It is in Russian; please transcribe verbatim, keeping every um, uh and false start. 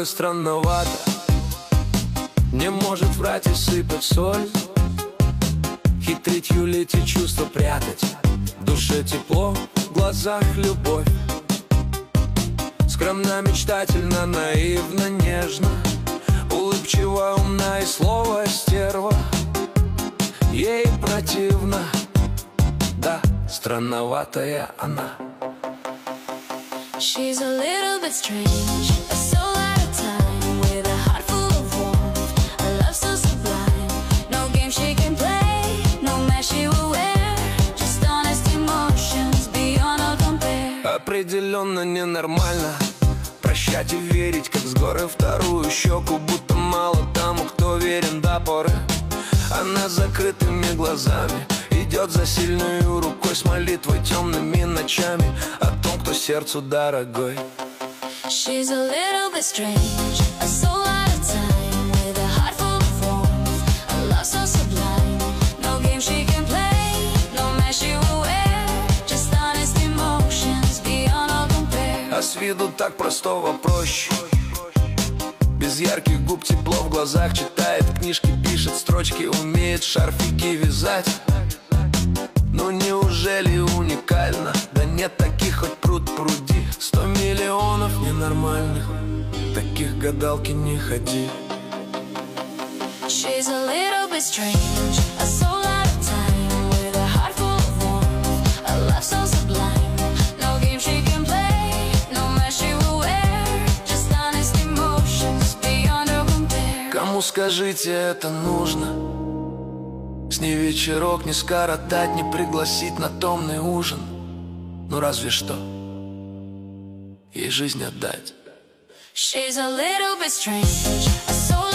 немного странновато. Не может врать и сыпать соль, хитрить, юлить и чувства прятать. В душе тепло, в глазах любовь. Скромно, мечтательно, наивно, нежно, улыбчиво, умна и слово стерва. Ей противно, да, странноватая она. She's a little bit strange, a soul out of time, with a heart full of warmth, a love so sublime. No game she can play, no match she will wear, just honest emotions beyond all compare. Определенно ненормально прощать и верить, как с горы вторую щеку, будто мало тому, кто верен до поры. Она с закрытыми глазами идет за сильную рукой, с молитвой темными ночами о том, кто сердцу дорогой. She's a little bit strange, a soul out of time, with a heart full of warmth, a love so sublime. No game she can play, no match she will wear, just honest emotions beyond all compare. А с виду так простого проще, без ярких губ, тепло в глазах, читает книжки, пишет строчки, умеет шарфики вязать. Ну неужели уникально? Да нет таких, хоть пруд пруди. Сто миллионов ненормальных, таких гадалки не ходи. She's a little bit strange, a soul out of time, with a heart full of warmth, a love so sublime. No game she can play, no match she will wear, just honest emotions beyond all compare. Кому, скажите, это нужно? С ней вечерок не скоротать, не пригласить на томный ужин. Ну разве что ей жизнь отдать. She's a little bit strange, a soul